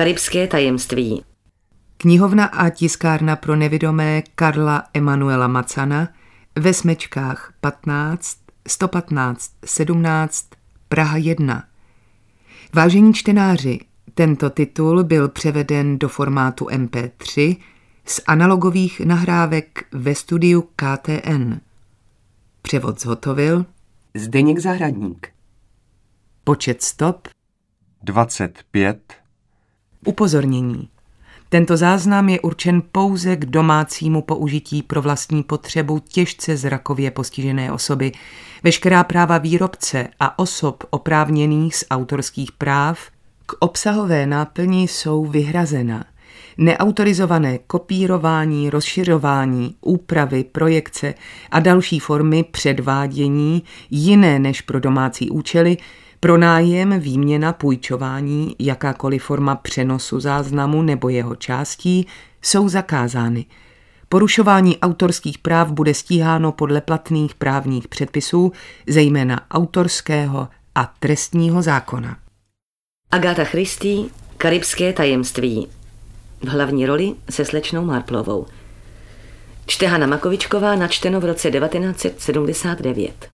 Karibské tajemství. Knihovna a tiskárna pro nevidomé Karla Emanuela Macana ve Smečkách 15, 115, 17, Praha 1. Vážení čtenáři, tento titul byl převeden do formátu MP3 z analogových nahrávek ve studiu KTN. Převod zhotovil Zdeněk Zahradník. Počet stop 25. Upozornění. Tento záznam je určen pouze k domácímu použití pro vlastní potřebu těžce zrakově postižené osoby. Veškerá práva výrobce a osob oprávněných z autorských práv k obsahové náplni jsou vyhrazena. Neautorizované kopírování, rozšiřování, úpravy, projekce a další formy předvádění jiné než pro domácí účely, pronájem, výměna, půjčování, jakákoliv forma přenosu záznamu nebo jeho částí jsou zakázány. Porušování autorských práv bude stíháno podle platných právních předpisů, zejména autorského a trestního zákona. Agatha Christie, Karibské tajemství. V hlavní roli se slečnou Marplovou. Čte Hana Makovičková, načteno v roce 1979.